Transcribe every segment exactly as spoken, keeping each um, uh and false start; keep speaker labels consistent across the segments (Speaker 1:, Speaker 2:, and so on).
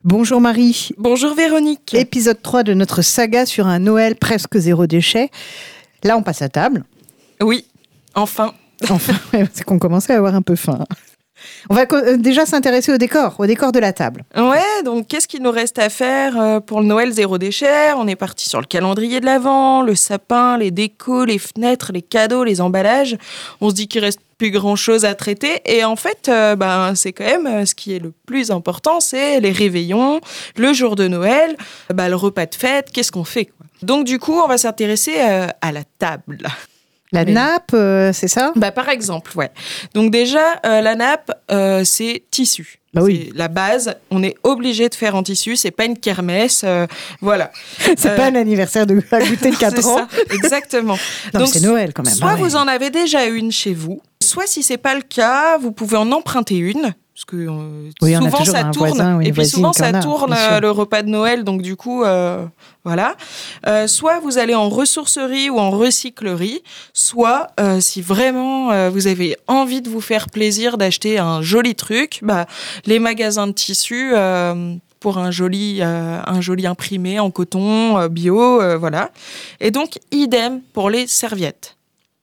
Speaker 1: Bonjour Marie.
Speaker 2: Bonjour Véronique.
Speaker 1: Épisode trois de notre saga sur un Noël presque zéro déchet. Là, on passe à table.
Speaker 2: Oui, enfin.
Speaker 1: Enfin, c'est qu'on commençait à avoir un peu faim. On va co- déjà s'intéresser au décor, au décor de la table.
Speaker 2: Ouais, donc qu'est-ce qu'il nous reste à faire pour le Noël zéro déchet ? On est parti sur le calendrier de l'Avent, le sapin, les décos, les fenêtres, les cadeaux, les emballages. On se dit qu'il reste plus grand-chose à traiter. Et en fait, euh, ben, c'est quand même euh, ce qui est le plus important, c'est les réveillons, le jour de Noël, ben, le repas de fête, qu'est-ce qu'on fait, quoi. Donc du coup, on va s'intéresser euh, à la table.
Speaker 1: La
Speaker 2: Mais...
Speaker 1: nappe, euh, c'est ça ?
Speaker 2: Bah, par exemple, ouais. Donc déjà, euh, la nappe, euh, c'est tissu.
Speaker 1: Bah oui.
Speaker 2: C'est la base. On est obligé de faire en tissu. C'est pas une kermesse. Euh, voilà.
Speaker 1: C'est
Speaker 2: Euh,
Speaker 1: pas un anniversaire de à goûter de quatre
Speaker 2: c'est
Speaker 1: ans.
Speaker 2: ça, exactement.
Speaker 1: Non, mais c'est Noël quand même.
Speaker 2: Soit
Speaker 1: Ah ouais.
Speaker 2: vous en avez déjà une chez vous, soit si c'est pas le cas, vous pouvez en emprunter une. Parce que euh,
Speaker 1: Oui, on a
Speaker 2: souvent
Speaker 1: toujours
Speaker 2: ça
Speaker 1: un
Speaker 2: tourne,
Speaker 1: voisin ou une
Speaker 2: et puis
Speaker 1: voisine
Speaker 2: souvent
Speaker 1: qui en
Speaker 2: ça
Speaker 1: a,
Speaker 2: tourne
Speaker 1: bien sûr.
Speaker 2: euh, le repas de Noël, donc du coup, euh, voilà. Euh, soit vous allez en ressourcerie ou en recyclerie, soit euh, si vraiment euh, vous avez envie de vous faire plaisir d'acheter un joli truc, bah, les magasins de tissus euh, pour un joli, euh, un joli imprimé en coton euh, bio, euh, voilà. Et donc idem pour les serviettes.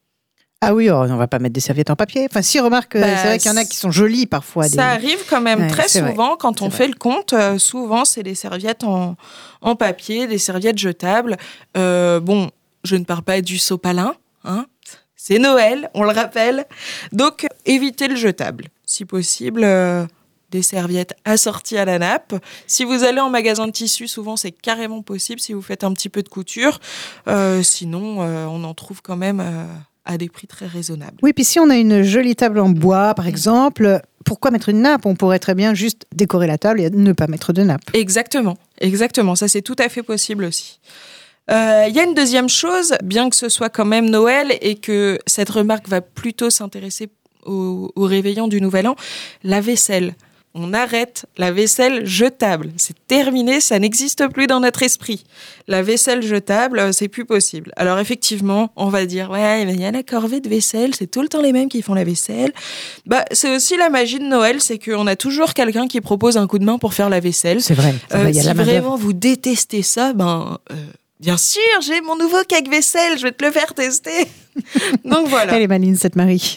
Speaker 1: Ah oui, oh, on va pas mettre des serviettes en papier. Enfin, si, remarque, euh,
Speaker 2: Bah,
Speaker 1: c'est vrai qu'il y en a qui sont jolies parfois.
Speaker 2: Ça
Speaker 1: des...
Speaker 2: arrive quand même
Speaker 1: Ouais,
Speaker 2: très
Speaker 1: c'est vrai.
Speaker 2: souvent quand
Speaker 1: C'est
Speaker 2: on
Speaker 1: vrai.
Speaker 2: fait le compte. euh, souvent, c'est des serviettes en, en papier, des serviettes jetables. Euh, bon, je ne parle pas du sopalin, hein. C'est Noël, on le rappelle. Donc, euh, évitez le jetable. Si possible, euh, des serviettes assorties à la nappe. Si vous allez en magasin de tissus, souvent, c'est carrément possible si vous faites un petit peu de couture. Euh, sinon, euh, on en trouve quand même... euh, à des prix très raisonnables.
Speaker 1: Oui, puis si on a une jolie table en bois, par exemple, pourquoi mettre une nappe ? On pourrait très bien juste décorer la table et ne pas mettre de nappe.
Speaker 2: Exactement, exactement. Ça, c'est tout à fait possible aussi. Il euh, y a une deuxième chose, bien que ce soit quand même Noël et que cette remarque va plutôt s'intéresser au, au réveillon du Nouvel An, la vaisselle. On arrête la vaisselle jetable. C'est terminé, ça n'existe plus dans notre esprit. La vaisselle jetable, c'est plus possible. Alors effectivement, on va dire, ouais, il y a la corvée de vaisselle, c'est tout le temps les mêmes qui font la vaisselle. Bah, c'est aussi la magie de Noël, c'est qu'on a toujours quelqu'un qui propose un coup de main pour faire la vaisselle.
Speaker 1: C'est vrai. C'est
Speaker 2: Euh,
Speaker 1: vrai, il y a
Speaker 2: si
Speaker 1: la main-d'œuvre.
Speaker 2: vraiment vous détestez ça, ben... Euh, bien sûr, j'ai mon nouveau caque-vaisselle, je vais te le faire tester. Donc voilà.
Speaker 1: Elle est maligne, cette Marie.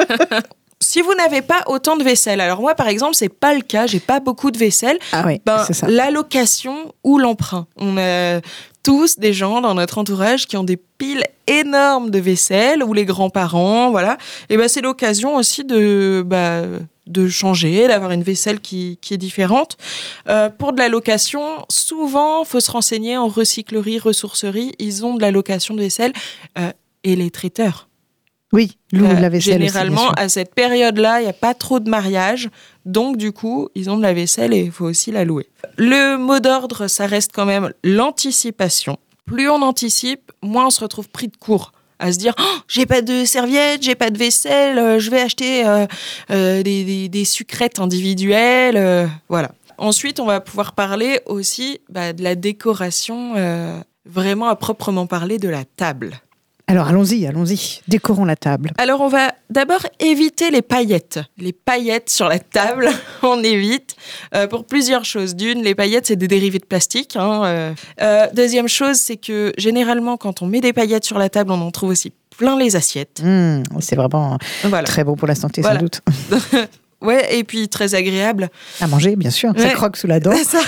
Speaker 2: Si vous n'avez pas autant de vaisselle, alors moi par exemple, c'est pas le cas, j'ai pas beaucoup de vaisselle.
Speaker 1: Ah oui,
Speaker 2: Ben,
Speaker 1: c'est ça.
Speaker 2: la location ou l'emprunt. On a tous des gens dans notre entourage qui ont des piles énormes de vaisselle ou les grands-parents, voilà. Et ben c'est l'occasion aussi de bah, de changer, d'avoir une vaisselle qui, qui est différente. Euh, pour de la location, souvent, faut se renseigner en recyclerie, ressourcerie. Ils ont de la location de vaisselle euh, et les traiteurs.
Speaker 1: Oui, louent
Speaker 2: Euh,
Speaker 1: la vaisselle
Speaker 2: Généralement,
Speaker 1: aussi, bien sûr.
Speaker 2: à cette période-là, il n'y a pas trop de mariages. Donc, du coup, ils ont de la vaisselle et il faut aussi la louer. Le mot d'ordre, ça reste quand même l'anticipation. Plus on anticipe, moins on se retrouve pris de court. À se dire, oh, j'ai pas de serviettes, j'ai pas de vaisselle, euh, je vais acheter euh, euh, des, des, des sucrètes individuelles. Euh, voilà. Ensuite, on va pouvoir parler aussi bah, de la décoration, euh, vraiment à proprement parler de la table.
Speaker 1: Alors, allons-y, allons-y. Décorons la table.
Speaker 2: Alors, on va d'abord éviter les paillettes. Les paillettes sur la table, on évite euh, pour plusieurs choses. D'une, les paillettes, c'est des dérivés de plastique. Hein, euh. Euh, deuxième chose, c'est que généralement, quand on met des paillettes sur la table, on en trouve aussi plein les assiettes.
Speaker 1: Mmh, c'est vraiment
Speaker 2: Voilà.
Speaker 1: très bon pour la santé,
Speaker 2: Voilà.
Speaker 1: sans doute.
Speaker 2: Ouais, et puis très agréable.
Speaker 1: À manger, bien sûr. Ça
Speaker 2: Ouais.
Speaker 1: croque sous la dent.
Speaker 2: Ça...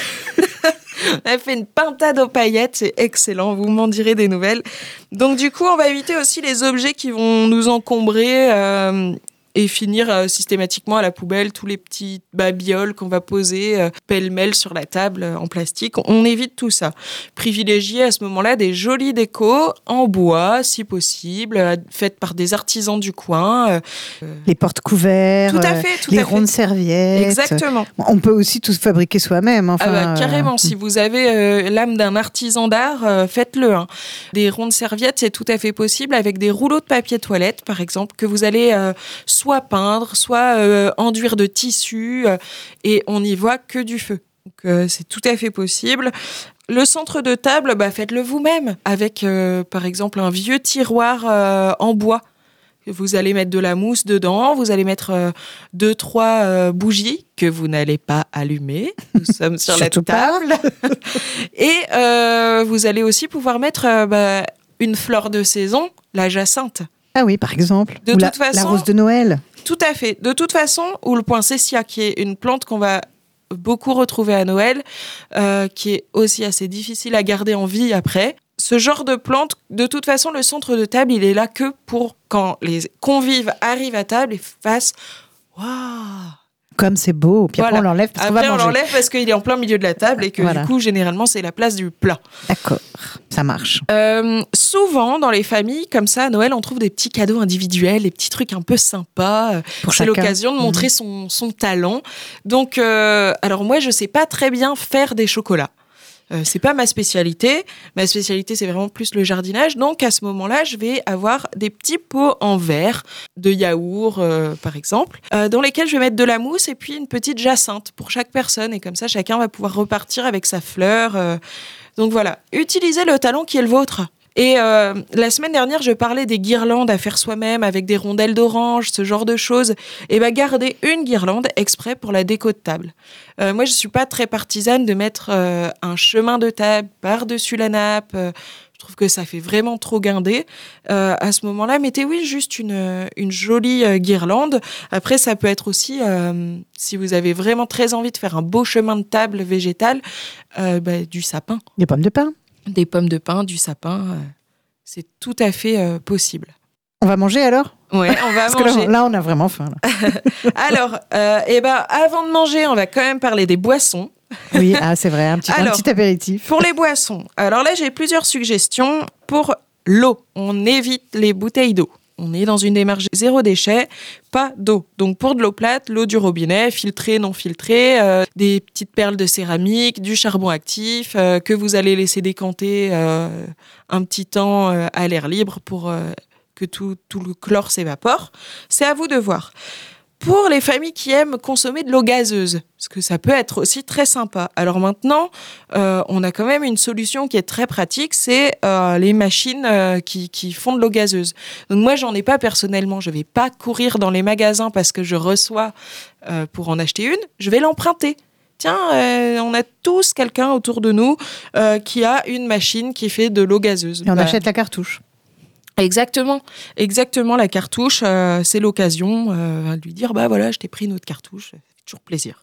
Speaker 2: Elle fait une pintade aux paillettes, c'est excellent, vous m'en direz des nouvelles. Donc du coup, on va éviter aussi les objets qui vont nous encombrer euh, et finir euh, systématiquement à la poubelle, tous les petits babioles qu'on va poser euh, pêle-mêle sur la table euh, en plastique. On évite tout ça. Privilégier à ce moment-là des jolies décos en bois, si possible, euh, faites par des artisans du coin. Euh,
Speaker 1: Les porte-couverts,
Speaker 2: tout à
Speaker 1: euh,
Speaker 2: fait, tout
Speaker 1: les
Speaker 2: à fait.
Speaker 1: rondes serviettes.
Speaker 2: Exactement.
Speaker 1: On peut aussi tout fabriquer soi-même. Enfin,
Speaker 2: Ah bah, carrément,
Speaker 1: euh,
Speaker 2: si vous avez euh, l'âme d'un artisan d'art, euh, faites-le. Hein. Des rondes serviettes, c'est tout à fait possible avec des rouleaux de papier toilette, par exemple, que vous allez euh, soit peindre, soit euh, enduire de tissu, euh, et on n'y voit que du feu. Donc, euh, c'est tout à fait possible. Le centre de table, bah, faites-le vous-même, avec, euh, par exemple, un vieux tiroir euh, en bois. Vous allez mettre de la mousse dedans, vous allez mettre euh, deux, trois euh, bougies que vous n'allez pas allumer. Nous sommes sur la table. Et euh, vous allez aussi pouvoir mettre euh, bah, une fleur de saison, la jacinthe.
Speaker 1: Ah oui, par exemple.
Speaker 2: De
Speaker 1: Ou
Speaker 2: toute
Speaker 1: la,
Speaker 2: façon,
Speaker 1: la rose de Noël.
Speaker 2: Tout à fait. De toute façon, ou le poinsettia, qui est une plante qu'on va beaucoup retrouver à Noël, euh, qui est aussi assez difficile à garder en vie après. Ce genre de plante, de toute façon, le centre de table, il est là que pour quand les convives arrivent à table et fassent « Waouh !»
Speaker 1: Comme c'est beau. Puis
Speaker 2: voilà.
Speaker 1: après, on l'enlève parce
Speaker 2: après,
Speaker 1: qu'on va
Speaker 2: on
Speaker 1: manger.
Speaker 2: l'enlève parce qu'il est en plein milieu de la table et que
Speaker 1: voilà.
Speaker 2: du coup, généralement, c'est la place du plat.
Speaker 1: D'accord, ça marche.
Speaker 2: Euh, souvent, dans les familles, comme ça, à Noël, on trouve des petits cadeaux individuels, des petits trucs un peu sympas.
Speaker 1: Pour
Speaker 2: c'est
Speaker 1: chacun.
Speaker 2: l'occasion de montrer mmh. son, son talent. Donc, euh, alors moi, je sais pas très bien faire des chocolats. Euh, c'est pas ma spécialité. Ma spécialité, c'est vraiment plus le jardinage. Donc, à ce moment-là, je vais avoir des petits pots en verre de yaourt, euh, par exemple, euh, dans lesquels je vais mettre de la mousse et puis une petite jacinthe pour chaque personne. Et comme ça, chacun va pouvoir repartir avec sa fleur. Euh. Donc voilà, utilisez le talent qui est le vôtre. Et euh, la semaine dernière, je parlais des guirlandes à faire soi-même avec des rondelles d'orange, ce genre de choses. Et bien, gardez une guirlande exprès pour la déco de table. Euh, moi, je ne suis pas très partisane de mettre euh, un chemin de table par-dessus la nappe. Euh, je trouve que ça fait vraiment trop guindé. Euh, à ce moment-là, mettez, oui, juste une, une jolie euh, guirlande. Après, ça peut être aussi, euh, si vous avez vraiment très envie de faire un beau chemin de table végétal, euh, bah, du sapin.
Speaker 1: Des pommes de pin.
Speaker 2: Des pommes de pin, du sapin, euh, c'est tout à fait euh, possible.
Speaker 1: On va manger alors ?
Speaker 2: Ouais, on va
Speaker 1: Parce
Speaker 2: manger.
Speaker 1: Que là, là, on a vraiment faim. Là.
Speaker 2: alors, euh, eh ben, avant de manger, on va quand même parler des boissons.
Speaker 1: Oui, ah, c'est vrai, un petit, alors, un petit apéritif.
Speaker 2: Pour les boissons, alors là, j'ai plusieurs suggestions. Pour l'eau, on évite les bouteilles d'eau. On est dans une démarche zéro déchet, pas d'eau. Donc pour de l'eau plate, l'eau du robinet, filtrée, non filtrée, euh, des petites perles de céramique, du charbon actif, euh, que vous allez laisser décanter euh, un petit temps euh, à l'air libre pour euh, que tout, tout le chlore s'évapore. C'est à vous de voir. Pour les familles qui aiment consommer de l'eau gazeuse, parce que ça peut être aussi très sympa. Alors maintenant, euh, on a quand même une solution qui est très pratique, c'est euh, les machines euh, qui, qui font de l'eau gazeuse. Donc moi, j'en ai pas personnellement. Je vais pas courir dans les magasins parce que je reçois euh, pour en acheter une. Je vais l'emprunter. Tiens, euh, on a tous quelqu'un autour de nous euh, qui a une machine qui fait de l'eau gazeuse.
Speaker 1: Et on
Speaker 2: bah,
Speaker 1: achète la cartouche.
Speaker 2: Exactement, exactement la cartouche, euh, c'est l'occasion euh, de lui dire bah voilà, je t'ai pris une autre cartouche, ça fait toujours plaisir.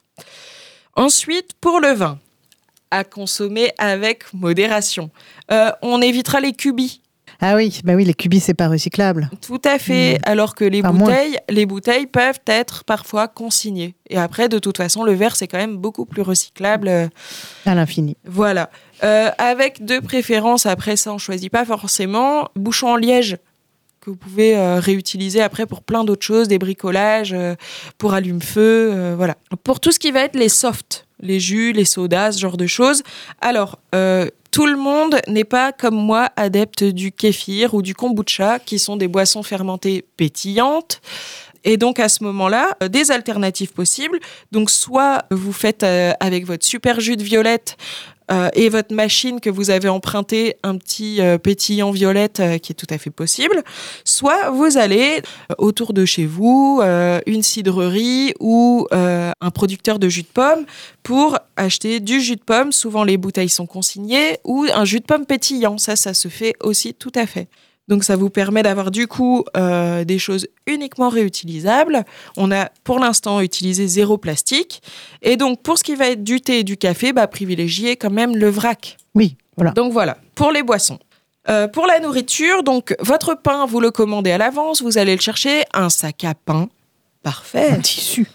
Speaker 2: Ensuite, pour le vin, à consommer avec modération. Euh, on évitera les cubis.
Speaker 1: Ah oui, bah oui, les cubis c'est pas recyclable.
Speaker 2: Tout à fait, mmh. alors que les
Speaker 1: enfin,
Speaker 2: bouteilles,
Speaker 1: moins.
Speaker 2: les bouteilles peuvent être parfois consignées. Et après, de toute façon, le verre c'est quand même beaucoup plus recyclable. Euh,
Speaker 1: à l'infini.
Speaker 2: Voilà. Euh, avec de préférence, après ça on choisit pas forcément, bouchon en liège que vous pouvez euh, réutiliser après pour plein d'autres choses, des bricolages, euh, pour allume-feu, euh, voilà. Pour tout ce qui va être les softs, les jus, les sodas, ce genre de choses, alors euh, tout le monde n'est pas comme moi adepte du kéfir ou du kombucha, qui sont des boissons fermentées pétillantes. Et donc, à ce moment-là, euh, des alternatives possibles. Donc, soit vous faites euh, avec votre super jus de violette euh, et votre machine que vous avez empruntée un petit euh, pétillant violette euh, qui est tout à fait possible. Soit vous allez euh, autour de chez vous, euh, une cidrerie ou euh, un producteur de jus de pomme pour acheter du jus de pomme. Souvent, les bouteilles sont consignées, ou un jus de pomme pétillant. Ça, ça se fait aussi tout à fait. Donc, ça vous permet d'avoir du coup euh, des choses uniquement réutilisables. On a pour l'instant utilisé zéro plastique. Et donc, pour ce qui va être du thé et du café, bah, privilégiez quand même le vrac.
Speaker 1: Oui, voilà.
Speaker 2: Donc, voilà, pour les boissons. Euh, pour la nourriture, donc, votre pain, vous le commandez à l'avance. Vous allez le chercher. Un sac à pain. Parfait.
Speaker 1: Un tissu.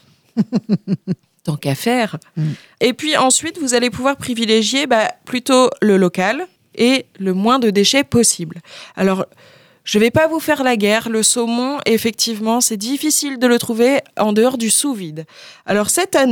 Speaker 2: Tant qu'à faire.
Speaker 1: Mm.
Speaker 2: Et puis ensuite, vous allez pouvoir privilégier bah, plutôt le local et le moins de déchets possible. Alors, je ne vais pas vous faire la guerre. Le saumon, effectivement, c'est difficile de le trouver en dehors du sous-vide. Alors, cette année,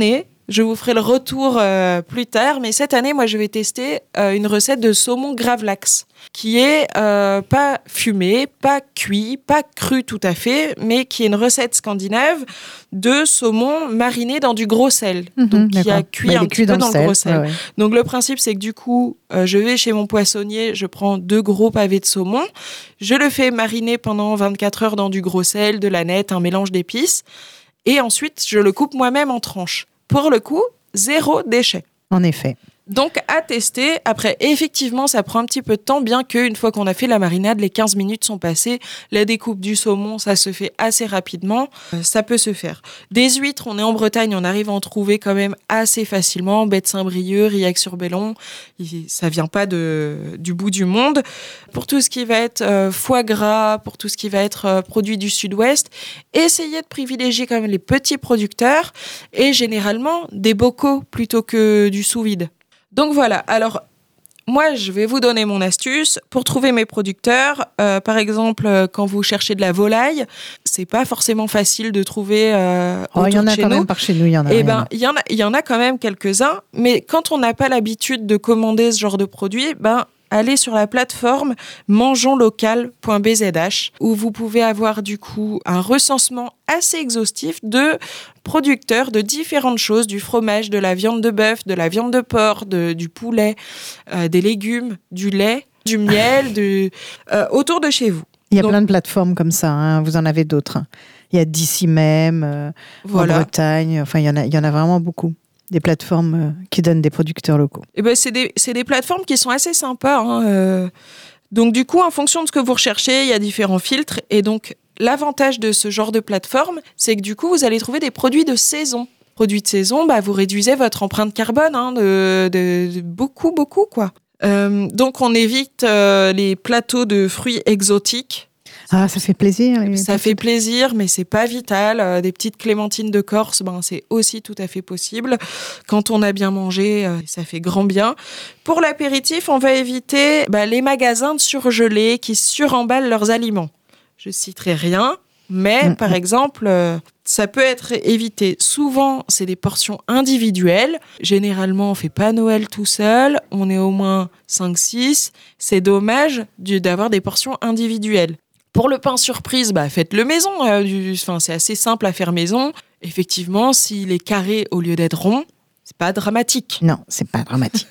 Speaker 2: Je vous ferai le retour euh, plus tard, mais cette année, moi, je vais tester euh, une recette de saumon gravlax, qui est euh, pas fumé, pas cuit, pas cru tout à fait, mais qui est une recette scandinave de saumon mariné dans du gros sel,
Speaker 1: Mmh,
Speaker 2: donc qui
Speaker 1: d'accord.
Speaker 2: a cuit
Speaker 1: Bah, il
Speaker 2: un
Speaker 1: est
Speaker 2: petit
Speaker 1: cuit
Speaker 2: peu
Speaker 1: dans
Speaker 2: dans
Speaker 1: le
Speaker 2: le
Speaker 1: sel,
Speaker 2: gros sel.
Speaker 1: ouais, ouais.
Speaker 2: Donc le principe, c'est que du coup, euh, je vais chez mon poissonnier, je prends deux gros pavés de saumon, je le fais mariner pendant vingt-quatre heures dans du gros sel, de l'aneth, un mélange d'épices, et ensuite, je le coupe moi-même en tranches. Pour le coup, zéro déchet.
Speaker 1: En effet.
Speaker 2: Donc, à tester. Après, effectivement, ça prend un petit peu de temps, bien qu'une fois qu'on a fait la marinade, les quinze minutes sont passées. La découpe du saumon, ça se fait assez rapidement. Euh, ça peut se faire. Des huîtres, on est en Bretagne, on arrive à en trouver quand même assez facilement. Baie de Saint-Brieuc, Riac-sur-Bellon, ça vient pas de, du bout du monde. Pour tout ce qui va être euh, foie gras, pour tout ce qui va être euh, produit du sud-ouest, essayez de privilégier quand même les petits producteurs et généralement des bocaux plutôt que du sous-vide. Donc voilà, alors moi je vais vous donner mon astuce pour trouver mes producteurs. Euh, par exemple, quand vous cherchez de la volaille, c'est pas forcément facile de trouver euh,
Speaker 1: Oh,
Speaker 2: autour
Speaker 1: il y en a
Speaker 2: de chez
Speaker 1: quand
Speaker 2: nous.
Speaker 1: même par chez nous, il y en a.
Speaker 2: Eh
Speaker 1: il y en
Speaker 2: ben,
Speaker 1: a.
Speaker 2: il y en a, il y en a quand même quelques-uns, mais quand on n'a pas l'habitude de commander ce genre de produit, ben allez sur la plateforme mangeons local point b z h où vous pouvez avoir du coup un recensement assez exhaustif de producteurs de différentes choses, du fromage, de la viande de bœuf, de la viande de porc, de, du poulet, euh, des légumes, du lait, du miel, de, euh, autour de chez vous.
Speaker 1: Il y a
Speaker 2: Donc,
Speaker 1: plein de plateformes comme ça, hein. Vous en avez d'autres. hein. Il y a d'ici même, euh,
Speaker 2: voilà.
Speaker 1: en Bretagne, enfin il y en a, il y en a vraiment beaucoup. Des plateformes euh, qui donnent des producteurs locaux.
Speaker 2: Eh ben, c'est des, c'est des plateformes qui sont assez sympas. Hein, euh. Donc, du coup, en fonction de ce que vous recherchez, il y a différents filtres. Et donc, l'avantage de ce genre de plateforme, c'est que du coup, vous allez trouver des produits de saison. Produits de saison, bah, vous réduisez votre empreinte carbone hein, de, de, de beaucoup, beaucoup, quoi. Euh, donc, on évite euh, les plateaux de fruits exotiques.
Speaker 1: Ah, ça fait plaisir. les
Speaker 2: Ça fait
Speaker 1: petites-
Speaker 2: plaisir, mais c'est pas vital. Euh, des petites clémentines de Corse, ben, c'est aussi tout à fait possible. Quand on a bien mangé, euh, ça fait grand bien. Pour l'apéritif, on va éviter bah, les magasins de surgelés qui suremballent leurs aliments. Je citerai rien, mais
Speaker 1: Mmh.
Speaker 2: par exemple, euh, ça peut être évité. Souvent, c'est des portions individuelles. Généralement, on fait pas Noël tout seul. On est au moins cinq six. C'est dommage du- d'avoir des portions individuelles. Pour le pain surprise, bah, faites-le maison. Euh, du, enfin, c'est assez simple à faire maison. Effectivement, s'il est carré au lieu d'être rond, c'est pas dramatique.
Speaker 1: Non, c'est pas dramatique.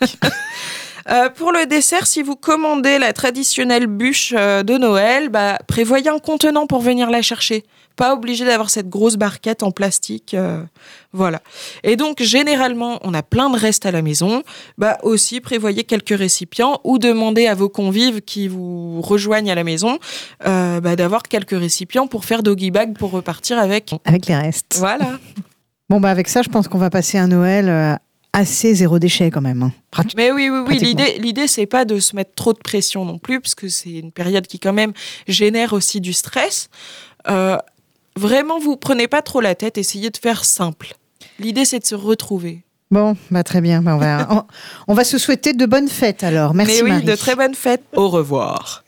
Speaker 2: Euh, pour le dessert, si vous commandez la traditionnelle bûche euh, de Noël, bah, prévoyez un contenant pour venir la chercher. Pas obligé d'avoir cette grosse barquette en plastique. euh, voilà. Et donc, généralement, on a plein de restes à la maison. Bah, aussi, prévoyez quelques récipients ou demandez à vos convives qui vous rejoignent à la maison euh, bah, d'avoir quelques récipients pour faire doggy bag pour repartir avec.
Speaker 1: Avec les restes.
Speaker 2: Voilà.
Speaker 1: Bon, bah avec ça, je pense qu'on va passer un Noël euh, assez zéro déchet quand même. hein. Prati-
Speaker 2: Mais oui, oui, oui.
Speaker 1: Pratiquement.
Speaker 2: L'idée, l'idée, c'est pas de se mettre trop de pression non plus, parce que c'est une période qui quand même génère aussi du stress. Euh, vraiment, vous prenez pas trop la tête. Essayez de faire simple. L'idée, c'est de se retrouver.
Speaker 1: Bon, bah très bien. Bah, on, va, on, on va se souhaiter de bonnes fêtes alors. Merci
Speaker 2: Mais oui,
Speaker 1: Marie.
Speaker 2: de très bonnes fêtes. Au revoir.